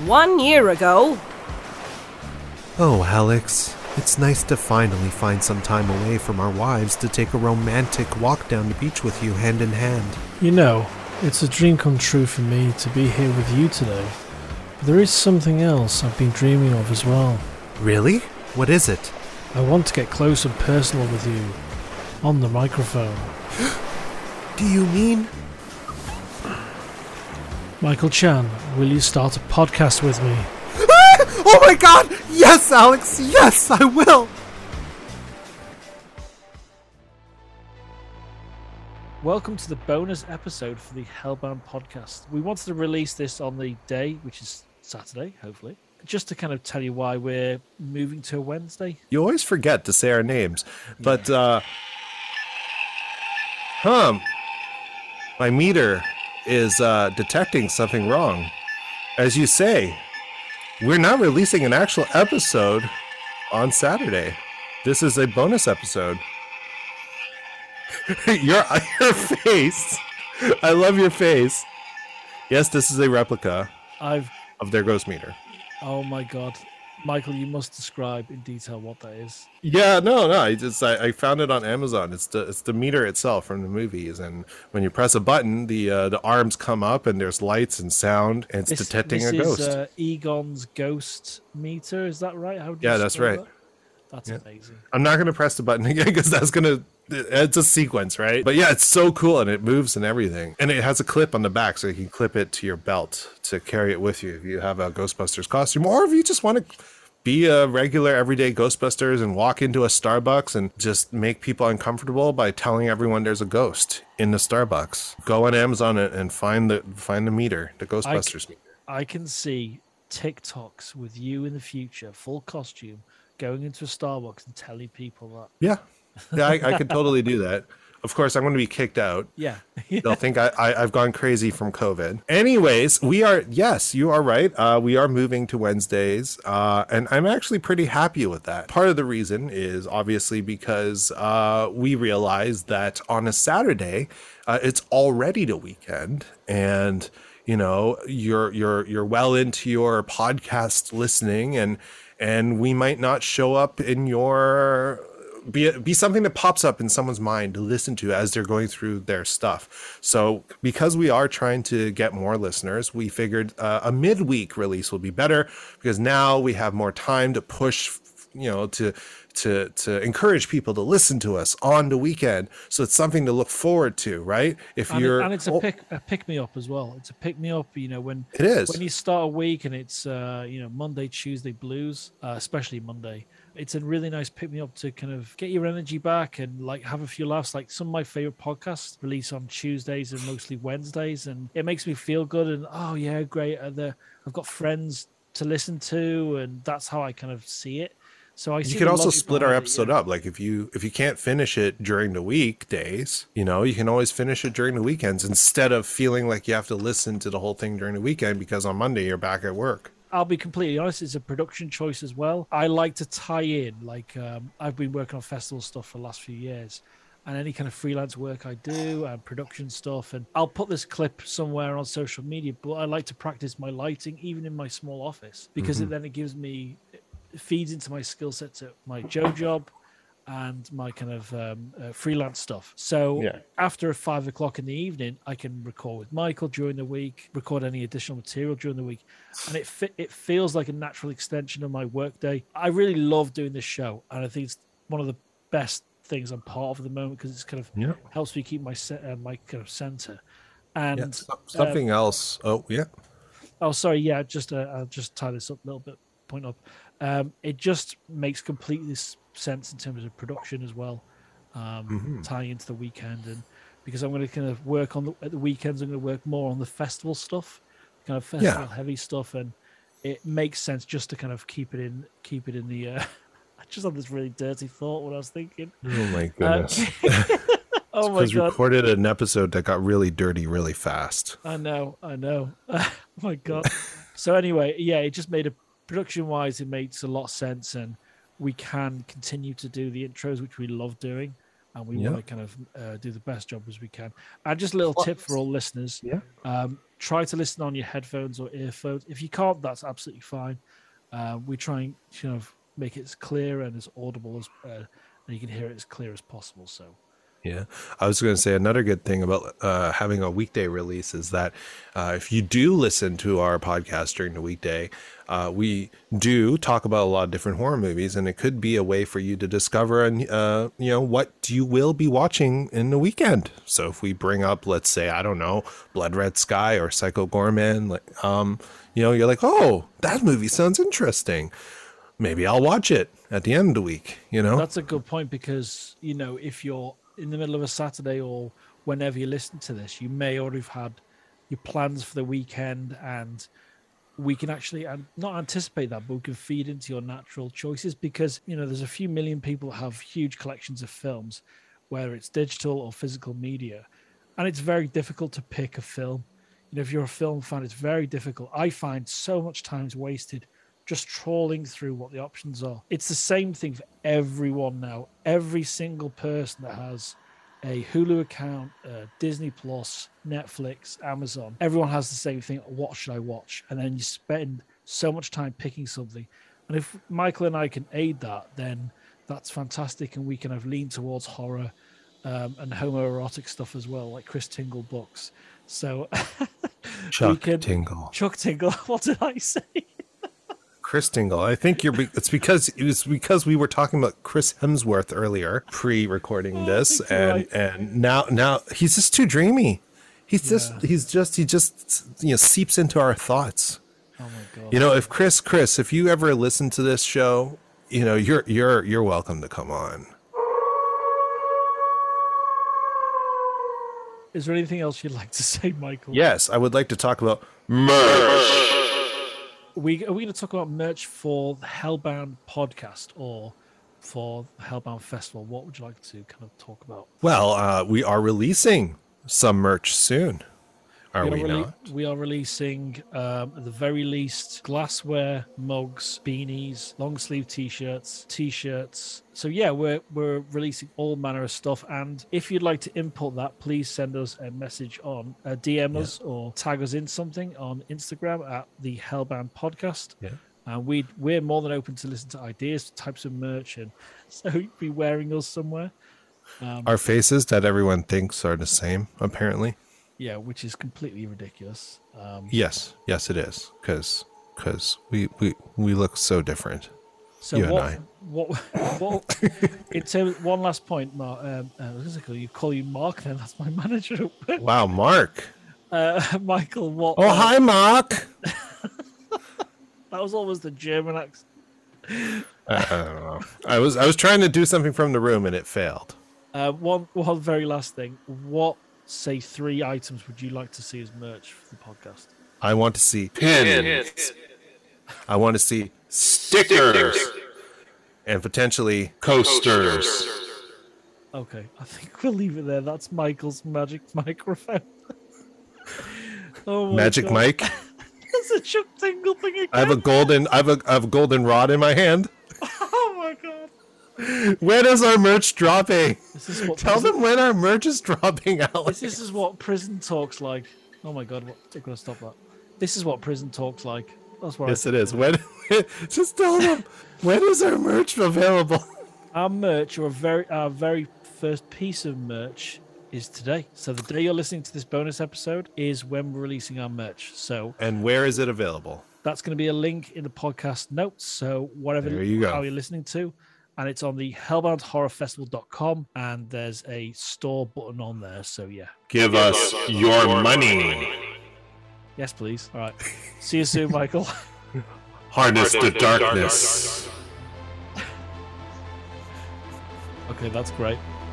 1 year ago. Oh, Alex, it's nice to finally find some time away from our wives to take a romantic walk down the beach with you hand in hand. You know, it's a dream come true for me to be here with you today. But there is something else I've been dreaming of as well. Really? What is it? I want to get close and personal with you. On the microphone. Do you mean? Michael Chan, will you start a podcast with me? Oh my god! Yes, Alex! Yes, I will! Welcome to the bonus episode for the Hellbound podcast. We wanted to release this on the day, which is Saturday, hopefully, just to kind of tell you why we're moving to a Wednesday. You always forget to say our names, but, my meter is detecting something wrong. As you say, we're not releasing an actual episode on Saturday. This is a bonus episode. Your face. I love your face. Yes, this is a replica of their ghost meter. Oh my god. Michael, you must describe in detail what that is. Yeah, no. I found it on Amazon. It's the meter itself from the movies, and when you press a button, the arms come up, and there's lights and sound, and it's detecting a ghost. This is Egon's ghost meter. Is that right? Yeah, that's right. That's amazing. I'm not gonna press the button again because it's a sequence, right? But yeah, it's so cool, and it moves and everything, and it has a clip on the back, so you can clip it to your belt to carry it with you if you have a Ghostbusters costume, or if you just want to be a regular everyday Ghostbusters and walk into a Starbucks and just make people uncomfortable by telling everyone there's a ghost in the Starbucks. Go on Amazon and find the meter, the Ghostbusters meter. I can see TikToks with you in the future, full costume, going into a Starbucks and telling people that. Yeah, I could totally do that. Of course, I'm going to be kicked out. Yeah. They'll think I've gone crazy from COVID. Anyways, yes, you are right. We are moving to Wednesdays, and I'm actually pretty happy with that. Part of the reason is obviously because we realized that on a Saturday, it's already the weekend, and you know you're well into your podcast listening, and we might not show up in your be something that pops up in someone's mind to listen to as they're going through their stuff. So because we are trying to get more listeners, we figured a midweek release will be better, because now we have more time to push, to encourage people to listen to us on the weekend. So it's something to look forward to, right? And it's a pick me up as well. It's a pick me up, when it is when you start a week and it's Monday, Tuesday blues, especially Monday. It's a really nice pick me up to kind of get your energy back and like have a few laughs. Like some of my favorite podcasts release on Tuesdays and mostly Wednesdays, and it makes me feel good. And oh yeah, great. I've got friends to listen to, and that's how I kind of see it. So you could also split our episode up. Like if you can't finish it during the weekdays, you can always finish it during the weekends instead of feeling like you have to listen to the whole thing during the weekend because on Monday you're back at work. I'll be completely honest, it's a production choice as well. I like to tie in, I've been working on festival stuff for the last few years, and any kind of freelance work I do and production stuff, and I'll put this clip somewhere on social media, but I like to practice my lighting even in my small office, because it feeds into my skill sets at my Joe job and my kind of freelance stuff. So after 5 o'clock in the evening, I can record with Michael during the week, record any additional material during the week. And it feels like a natural extension of my workday. I really love doing this show. And I think it's one of the best things I'm part of at the moment, because it's kind of helps me keep my kind of center. And something else. Oh, yeah. Oh, sorry. Yeah. I'll just tie this up a little bit, point up. It just makes complete sense in terms of production as well, tying into the weekend, and because I'm going to kind of work at the weekends, I'm going to work more on the festival stuff, kind of festival heavy stuff, and it makes sense just to kind of keep it in the. I just had this really dirty thought when I was thinking. Oh my goodness! Oh my god! Recorded an episode that got really dirty really fast. I know. Oh my god! So anyway, it just made production-wise, it makes a lot of sense, and we can continue to do the intros, which we love doing, and we want to kind of do the best job as we can. And just a little tip for all listeners. try to listen on your headphones or earphones. If you can't, that's absolutely fine. We try and make it as clear and as audible as, and you can hear it as clear as possible. So. Yeah, I was going to say another good thing about having a weekday release is that if you do listen to our podcast during the weekday, we do talk about a lot of different horror movies, and it could be a way for you to discover what you will be watching in the weekend. So if we bring up, let's say, I don't know, Blood Red Sky or Psycho Goreman, you're like, oh, that movie sounds interesting. Maybe I'll watch it at the end of the week. That's a good point, because if you're in the middle of a Saturday or whenever you listen to this, you may already have had your plans for the weekend, and we can actually not anticipate that, but we can feed into your natural choices, because there's a few million people that have huge collections of films, whether it's digital or physical media, and it's very difficult to pick a film. If you're a film fan, it's very difficult. I find so much time's wasted just trawling through what the options are. It's the same thing for everyone now. Every single person that has a Hulu account, Disney Plus, Netflix, Amazon, everyone has the same thing. What should I watch? And then you spend so much time picking something. And if Michael and I can aid that, then that's fantastic. And we can have lean towards horror and homoerotic stuff as well, like Chris Tingle books. So Chuck Tingle. What did I say? Chris Tingle. I think it's because we were talking about Chris Hemsworth earlier, pre-recording this, and now he's just too dreamy. He just seeps into our thoughts. Oh my god! If Chris, if you ever listen to this show, you're welcome to come on. Is there anything else you'd like to say, Michael? Yes, I would like to talk about merch. Are we going to talk about merch for the Hellbound podcast or for the Hellbound Festival? What would you like to kind of talk about? Well, we are releasing some merch soon. Are we not? We are releasing, at the very least, glassware, mugs, beanies, long sleeve t-shirts. So yeah, we're releasing all manner of stuff. And if you'd like to import that, please send us a message on DM us or tag us in something on Instagram at the Hellbound Podcast. Yeah. And we're more than open to listen to ideas, types of merch, and so you'd be wearing us somewhere. Our faces that everyone thinks are the same, apparently. Yeah, which is completely ridiculous. Yes, it is, because we look so different. So you and I. What? In terms, one last point, Mark. You call you Mark? Then that's my manager. Wow, Mark. Michael, what? Oh, hi, Mark. That was always the German accent. I don't know. I was trying to do something from the room and it failed. One very last thing. What? Say 3 items would you like to see as merch for the podcast? I want to see pins. I want to see stickers. And potentially coasters. Okay, I think we'll leave it there. That's Michael's magic microphone. Oh my magic God. mic. It's a Chuck Tingle thing again. I have a golden rod in my hand. Oh my God. When is our merch dropping? Tell them when our merch is dropping, Alex. This is what prison talks like. Oh my God, I'm going to stop that. This is what prison talks like. That's what yes, it is. When? Just tell them, when is our merch available? Our merch, or our very first piece of merch, is today. So the day you're listening to this bonus episode is when we're releasing our merch. So, and where is it available? That's going to be a link in the podcast notes. So how you're listening to. And it's on the hellboundhorrorfestival.com, and there's a store button on there. So yeah, give us your money. Yes, please. All right. See you soon, Michael. Harness the darkness. Okay, that's great.